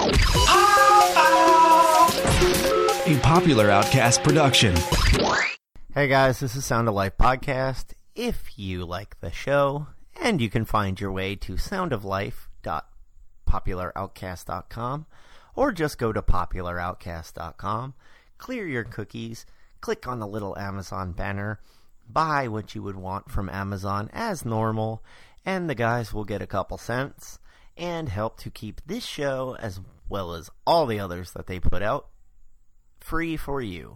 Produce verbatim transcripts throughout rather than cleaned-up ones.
A Popular Outcast production. Hey guys, this is Sound of Life Podcast. If you like the show, and you can find your way to sound of life dot popular outcast dot com, or just go to popular outcast dot com, clear your cookies, click on the little Amazon banner, buy what you would want from Amazon as normal, and the guys will get a couple cents, and help to keep this show, as well as all the others that they put out, free for you.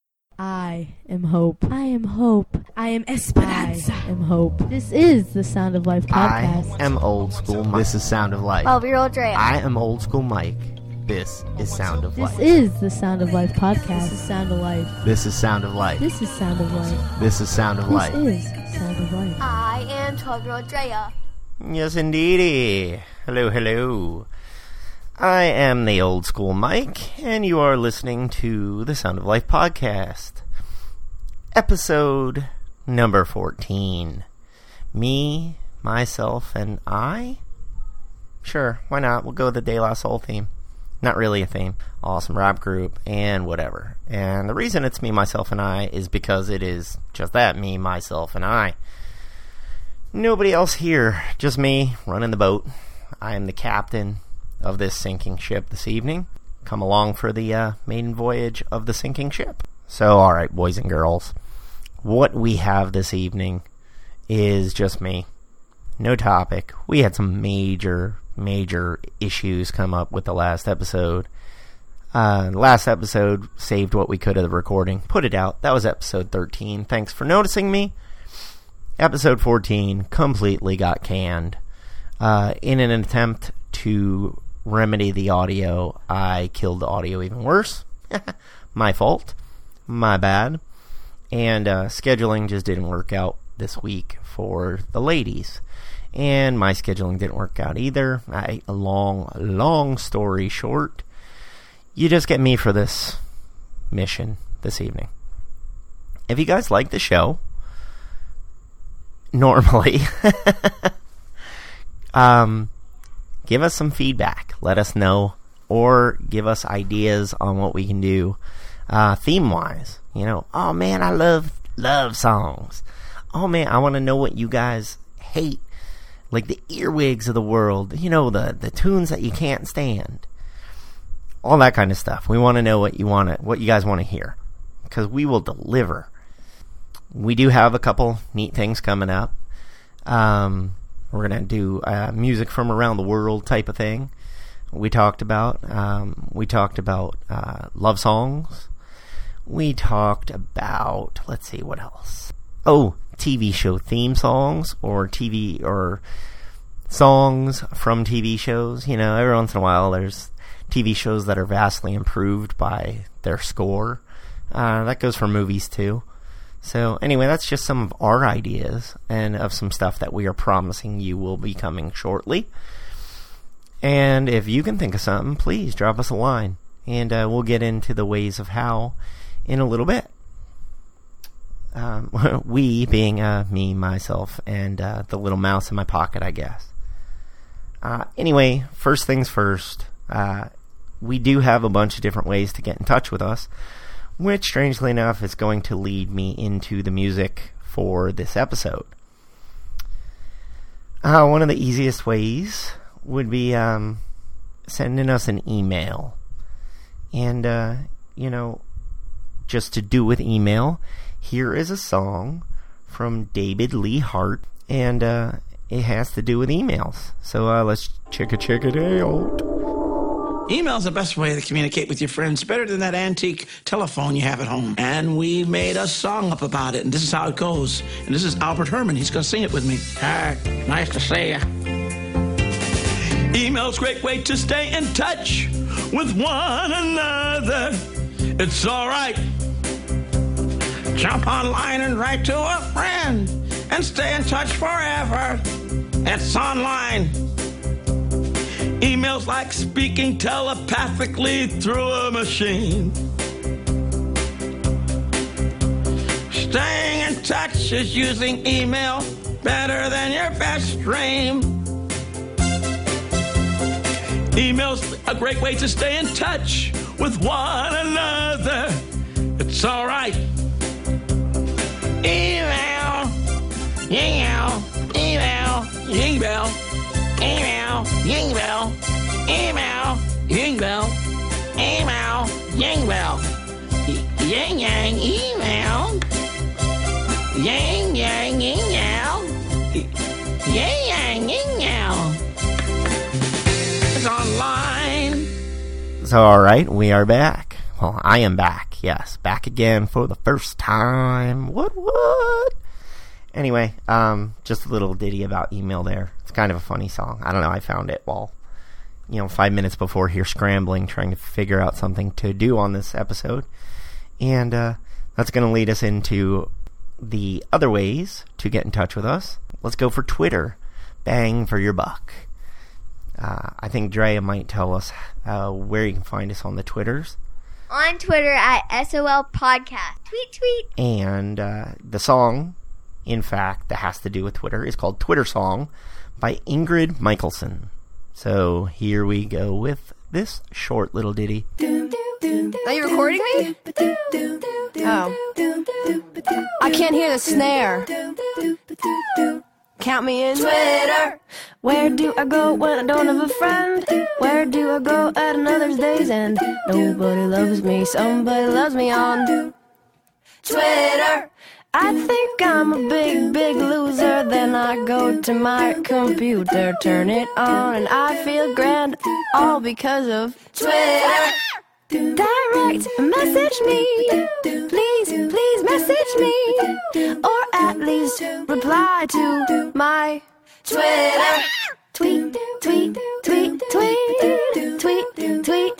I am Hope. I am Hope. I am Esperanza. I am Hope. This is the Sound of Life podcast. I am Old School Mike. This is Sound of Life. twelve-year-old Drea. I am Old School Mike. This is Sound of This Life. is the Sound of Life podcast. This is Sound of Life. This is Sound of Life. This is Sound of Life. This is Sound of Life. This is Sound of Life. I am twelve-year-old Drea. Yes, indeedy. Hello, hello. I am the Old School Mike, and you are listening to the Sound of Life podcast. Episode number fourteen. Me, myself, and I? Sure, why not? We'll go with the De La Soul theme. Not really a theme. Awesome rap group, and whatever. And the reason it's me, myself, and I is because it is just that, me, myself, and I. Nobody else here, just me running the boat. I am the captain of this sinking ship this evening. Come along for the uh, maiden voyage of the sinking ship. So, alright, boys and girls, what we have this evening is just me. No topic. We had some major, major issues come up with the last episode. Uh, last episode saved what we could of the recording. Put it out. That was episode thirteen. Thanks for noticing me. Episode fourteen completely got canned. Uh, in an attempt to remedy the audio, I killed the audio even worse. My fault. My bad. And uh, scheduling just didn't work out this week for the ladies. And my scheduling didn't work out either. I, a long, long story short, you just get me for this mission this evening. If you guys like the show, normally, um, give us some feedback. Let us know, or give us ideas on what we can do, uh, theme-wise. You know, oh man, I love love songs. Oh man, I want to know what you guys hate, like the earwigs of the world. You know, the the tunes that you can't stand. All that kind of stuff. We want to know what you want to, what you guys want to hear, because we will deliver. We do have a couple neat things coming up. Um, we're gonna do uh, music from around the world type of thing. We talked about. Um, we talked about uh, love songs. We talked about, let's see, what else? Oh, T V show theme songs, or T V, or songs from T V shows. You know, every once in a while there's T V shows that are vastly improved by their score. Uh, that goes for movies too. So anyway, that's just some of our ideas, and of some stuff that we are promising you will be coming shortly. And if you can think of something, please drop us a line, and uh, we'll get into the ways of how in a little bit. Um, we being uh, me, myself, and uh, the little mouse in my pocket, I guess. Uh, anyway, first things first, uh, we do have a bunch of different ways to get in touch with us, which, strangely enough, is going to lead me into the music for this episode. Uh, one of the easiest ways would be um, sending us an email. And, uh, you know, just to do with email, here is a song from David Lee Hart, and uh, it has to do with emails. So uh, let's check it, check it out. Email's the best way to communicate with your friends, better than that antique telephone you have at home. And we made a song up about it, and this is how it goes. And this is Albert Herman. He's going to sing it with me. Hi, nice to see ya. Email's a great way to stay in touch with one another. It's all right. Jump online and write to a friend and stay in touch forever. It's online. Email's like speaking telepathically through a machine. Staying in touch is using email better than your best dream. Email's a great way to stay in touch with one another. It's all right. Email, email, email, email, email, email, email, email, email, email, yang yang email, yang yang email, yang yang email. It's online. So, alright, we are back. Well, I am back, yes. Back again for the first time. What, what? Anyway, um, just a little ditty about email there. It's kind of a funny song. I don't know, I found it while, you know, five minutes before here scrambling, trying to figure out something to do on this episode. And, uh, that's going to lead us into the other ways to get in touch with us. Let's go for Twitter. Bang for your buck. Uh, I think Drea might tell us uh, where you can find us on the Twitters. On Twitter at S O L Podcast. Tweet, tweet. And uh, the song, in fact, that has to do with Twitter is called Twitter Song by Ingrid Michaelson. So here we go with this short little ditty. Are you recording me? Oh. I can't hear the snare. Count me in. Twitter. Where do I go when I don't have a friend? Where do I go at another day's end? Nobody loves me, somebody loves me on Twitter. I think I'm a big, big loser. Then I go to my computer, turn it on, and I feel grand. All because of Twitter. Direct message me, please, please message me, or at least reply to my Twitter. Tweet, tweet, tweet, tweet, tweet, tweet, tweet,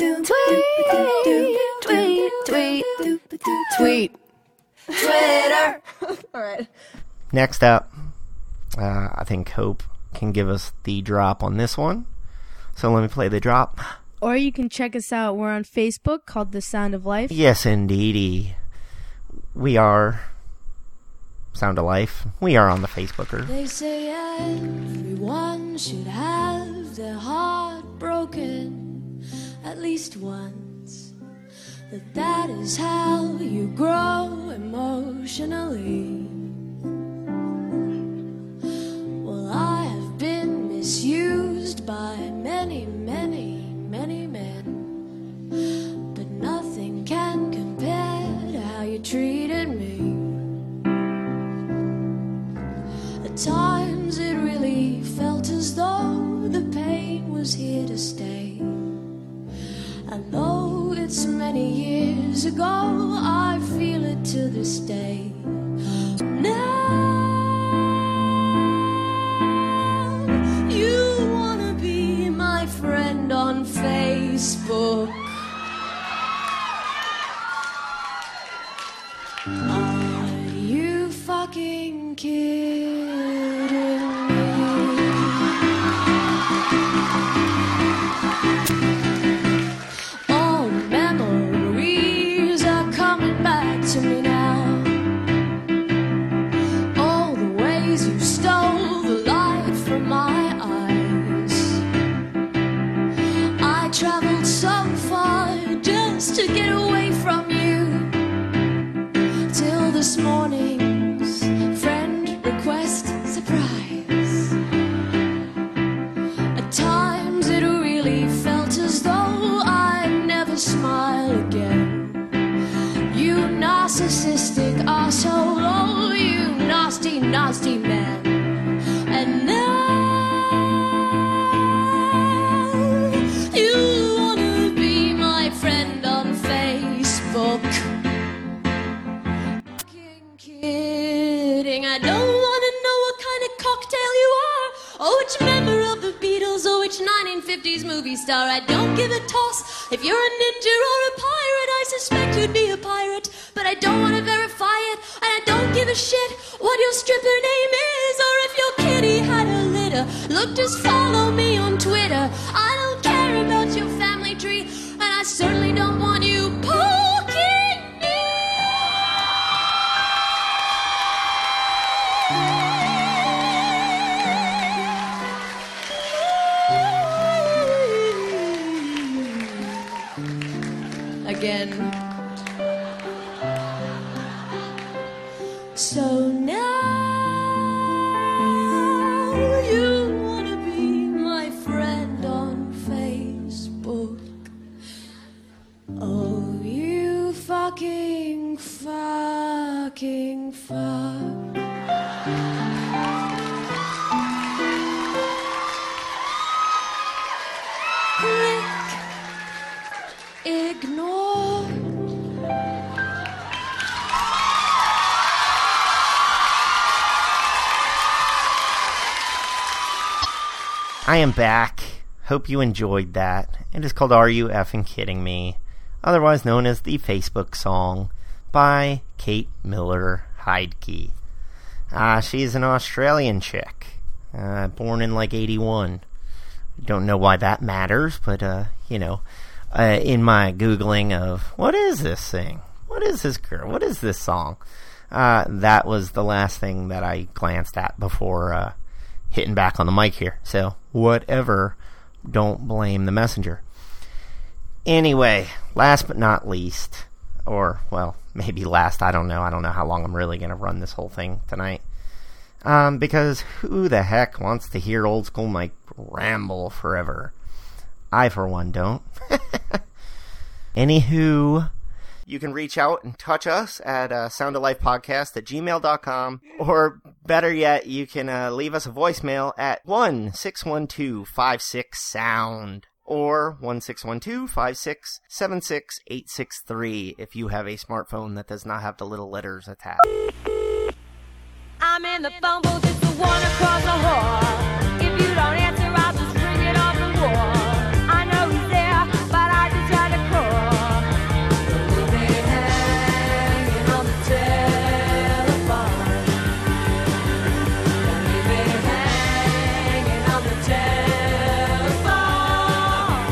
tweet, tweet, tweet, Twitter. All right. Next up, uh, I think Hope can give us the drop on this one. So let me play the drop. Or you can check us out. We're on Facebook called The Sound of Life. Yes, indeedy. We are Sound of Life. We are on the Facebooker. They say everyone should have their heart broken at least once. That that is how you grow emotionally. Well, I have been misused by many, many many men, but nothing can compare to how you treated me. At times it really felt as though the pain was here to stay. And though it's many years ago, I feel it to this day. Now you wanna be my friend on Facebook. Are you fucking kidding me? All memories are coming back to me now. All the ways you stole the light from my eyes. I traveled so far just to get away from you. Till this morning's friend request surprise. At times it really felt as though I'd never smile again. You narcissistic asshole, oh you nasty, nasty man. And now you wanna be my friend on Facebook. Kidding, I don't wanna know what kind of cocktail you are, or which member of the Beatles, or which nineteen fifties movie star. I don't give a toss if you're a ninja or a pirate. I suspect you'd be a pirate, but I don't wanna verify it. And I don't give a shit what your stripper name is, or if your kitty had a litter. Look, just follow me on Twitter. I don't care about your family tree, and I certainly don't want you poking me. again. So now you wanna be my friend on Facebook. Oh, you fucking, fucking fuck. Click, ignore. I am back. Hope you enjoyed that. It is called Are You Effing Kidding Me? Otherwise known as the Facebook song by Kate Miller Heidke. Uh, she's an Australian chick, uh, born in like eighty-one. Don't know why that matters, but, uh, you know, uh, in my Googling of, what is this thing? What is this girl? What is this song? Uh, that was the last thing that I glanced at before, uh, hitting back on the mic here. So, whatever. Don't blame the messenger. Anyway, last but not least, or, well, maybe last, I don't know. I don't know how long I'm really going to run this whole thing tonight. Um, because who the heck wants to hear old school Mike ramble forever? I, for one, don't. Anywho, you can reach out and touch us at uh, sound of life podcast at gmail dot com, or better yet, you can uh, leave us a voicemail at one six one two five six sound or one six one two five six seven six eight six three if you have a smartphone that does not have the little letters attached. I'm in the phone booth, it's the one across the hall. If you don't answer, I'll just ring it off the wall. I know he's there, but I just had to call. We'll be hanging on the telephone. We'll be hanging on the telephone.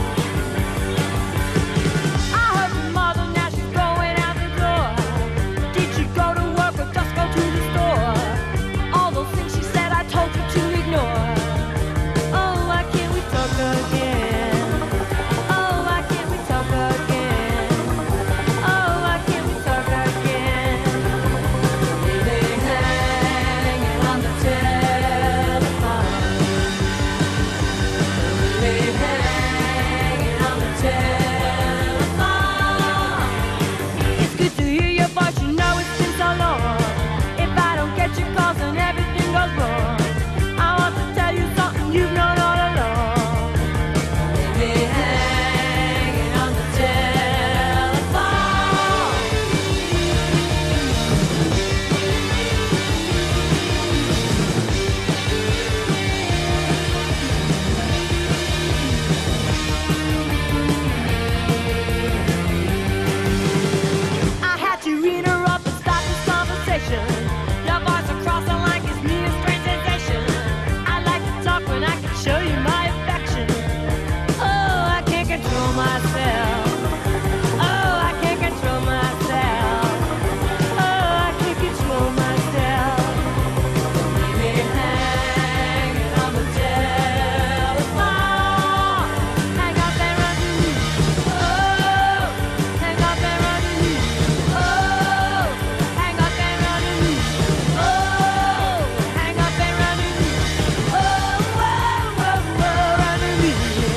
I heard from mother, now she's going out the door. Did she go to work or just go to the store? All those things she said I told you to ignore. Oh, why can't we talk again? Oh, why can't we talk again? Oh, why can't we talk again? We'll be hanging on the telephone. We'll be hanging on the telephone. It's good to hear your voice, you know it's been so long. If I don't get your calls, then everything goes wrong. I want to tell you something you've known all along. We'll be hanging on the telephone. I had to interrupt and stop this conversation. Your voice across the line gives me a strange sensation. I like to talk when I can show you my affection. Oh, I can't control myself. Oh, I can't control myself. Oh, I can't control myself. We'll be hanging on the telephone. Hang up and run to me. Oh, hang up and run to me. Oh, hang up and run to me. Oh, hang up and run to me. Oh, whoa, whoa, whoa, run to me.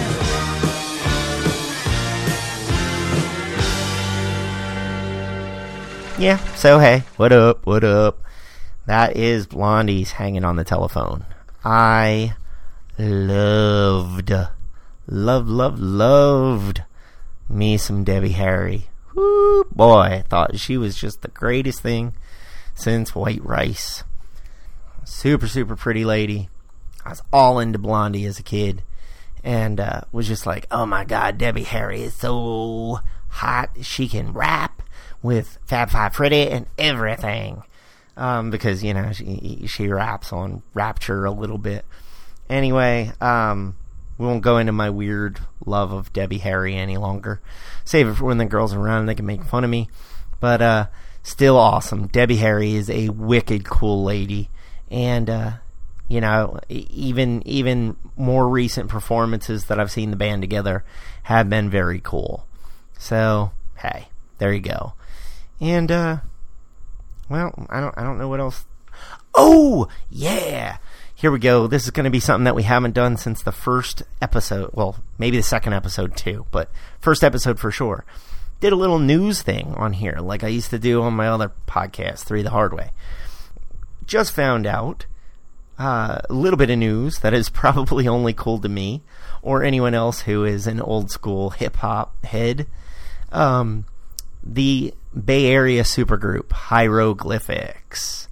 Yeah, so hey, what up, what up? That is Blondie's Hanging on the Telephone. I loved, love, love, loved me some Debbie Harry. Woo, boy, I thought she was just the greatest thing since White Rice. Super, super pretty lady. I was all into Blondie as a kid, and uh, was just like, oh my god, Debbie Harry is so hot. She can rap with Fab Five Freddy and everything. Um, because, you know, she, she raps on Rapture a little bit. Anyway, um, we won't go into my weird love of Debbie Harry any longer. Save it for when the girls are around and they can make fun of me. But, uh, still awesome. Debbie Harry is a wicked cool lady. And, uh, you know, even, even more recent performances that I've seen the band together have been very cool. So, hey, there you go. And, uh, well, I don't, I don't know what else. Oh, yeah. Here we go. This is going to be something that we haven't done since the first episode. Well, maybe the second episode too, but first episode for sure. Did a little news thing on here, like I used to do on my other podcast, Three the Hard Way. Just found out uh, a little bit of news that is probably only cool to me or anyone else who is an old school hip hop head. Um, the Bay Area supergroup Hieroglyphics.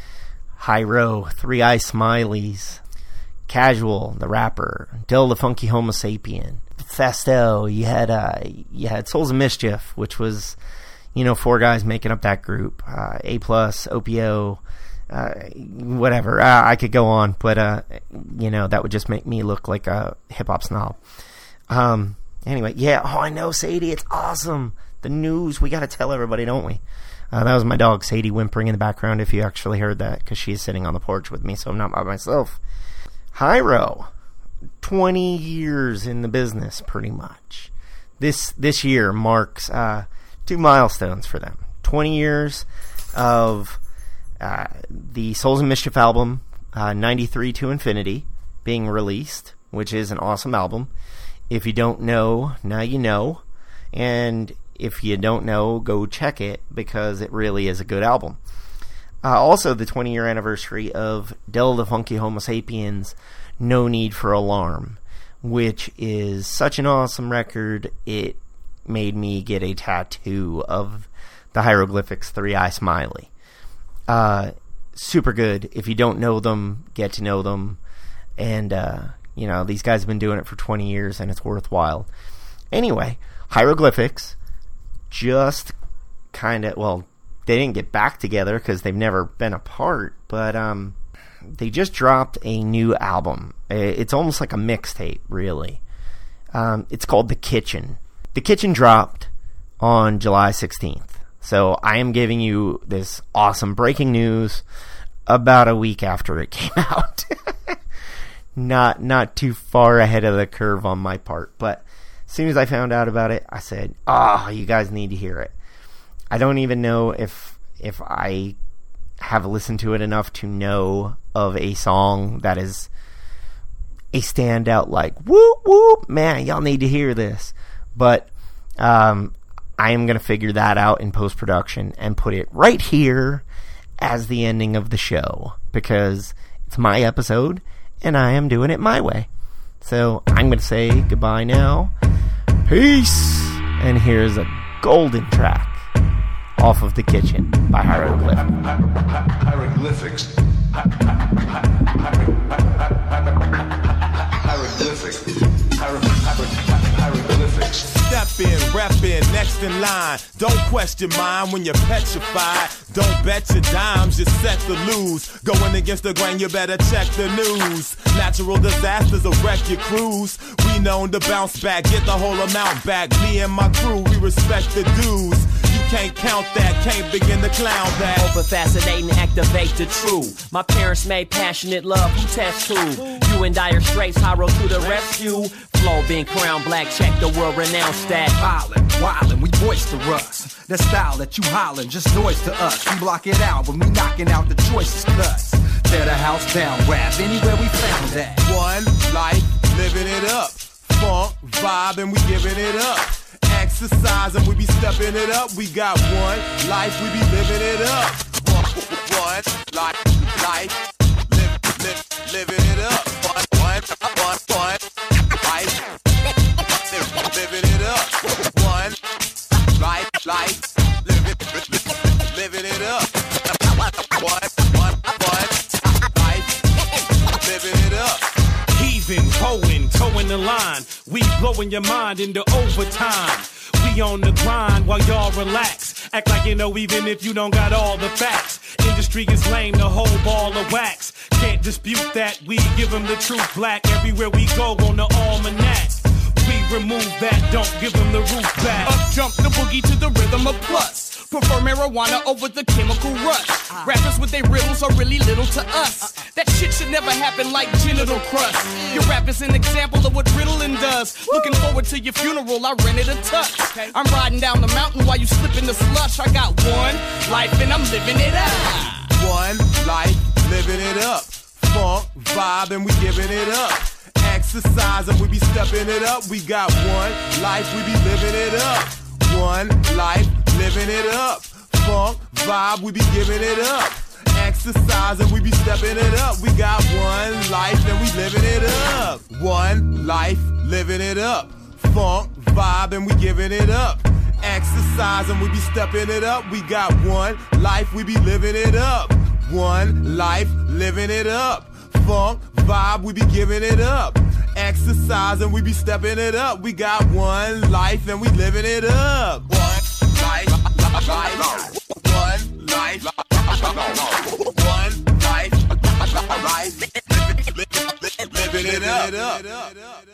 Hyro, Three Eye Smileys, Casual, the rapper, Dill the Funky Homo Sapien, Festo. You had uh, you had Souls of Mischief, which was, you know, four guys making up that group. Uh, A plus, O P O, uh, whatever. Uh, I could go on, but uh, you know, that would just make me look like a hip hop snob. Um. Anyway, yeah. Oh, I know, Sadie. It's awesome. The news. We got to tell everybody, don't we? Uh, that was my dog, Sadie, whimpering in the background, if you actually heard that, because she's sitting on the porch with me, so I'm not by myself. Hyro, twenty years in the business, pretty much. This this year marks uh, two milestones for them. twenty years of uh, the Souls of Mischief album, uh, ninety-three to Infinity, being released, which is an awesome album. If you don't know, now you know. And if you don't know, go check it, because it really is a good album. Uh, also, the twenty-year anniversary of Dill the Funky Homo Sapiens' No Need for Alarm, which is such an awesome record, it made me get a tattoo of the Hieroglyphics Three Eye Smiley. Uh, super good. If you don't know them, get to know them. And, uh, you know, these guys have been doing it for twenty years, and it's worthwhile. Anyway, Hieroglyphics just kind of, well, they didn't get back together because they've never been apart, but um, they just dropped a new album. It's almost like a mixtape, really. Um, it's called The Kitchen. The Kitchen dropped on July sixteenth. So I am giving you this awesome breaking news about a week after it came out. not not too far ahead of the curve on my part, but as soon as I found out about it, I said, oh, you guys need to hear it. I don't even know if if I have listened to it enough to know of a song that is a standout, like, whoop, whoop, man, y'all need to hear this. But um, I am going to figure that out in post-production and put it right here as the ending of the show, because it's my episode, and I am doing it my way. So I'm going to say goodbye now. Peace! And here's a golden track off of The Kitchen by Hieroglyphics. Hieroglyphics. Hieroglyphics. Hieroglyphics. Step in, rep in, next in line. Don't question mine when you're petrified. Don't bet your dimes, just set the lose. Going against the grain, you better check the news. Natural disasters will wreck your cruise. We known to bounce back, get the whole amount back. Me and my crew, we respect the dues. You can't count that, can't begin to clown that. Open, fascinating, activate the true. My parents made passionate love, who test who? You and dire straits, Hyro to the rescue. Flow being crowned black, check the world renounced that. Violent, wildin', we boisterous. That style that you hollin', just noise to us. We block it out, but we knocking out the choices cuts. Tear the house down, rap anywhere we found that. One life, living it up. Funk, vibe, and we giving it up. Exercise and we be stepping it up. We got one life, we be living it up. One, one life, life, live, live, living it up. One, one, one, one life, live, living it up. One life, life, living, living it up. One, one, one life, living it up. Heaving, hoeing, towing the line. We blowing your mind into overtime. We on the grind while y'all relax. Act like you know even if you don't got all the facts. Industry is lame, the whole ball of wax. Can't dispute that, we give them the truth black. Everywhere we go on the almanac. We remove that, don't give them the roof back. Up jump the boogie to the rhythm of plus. prefer marijuana over the chemical rush. Rappers with their riddles are really little to us. That shit should never happen like genital crust. Your rap is an example of what riddling does. Looking forward to your funeral, I rented a tux. I'm riding down the mountain while you slip in the slush. I got one life and I'm living it up. One life, living it up. Funk, vibe, and we giving it up. Exercise and we be stepping it up. We got one life, we be living it up. One life, living it up. Funk, vibe, we be giving it up. Exercise and we be stepping it up. We got one life and we living it up. One life, living it up. Funk, vibe, and we giving it up. Exercise and we be stepping it up. We got one life, we be living it up. One life, living it up. Funk, vibe, we be giving it up. Exercise and we be stepping it up. We got one life and we living it up. One life, life, one life, one life, life, living it up.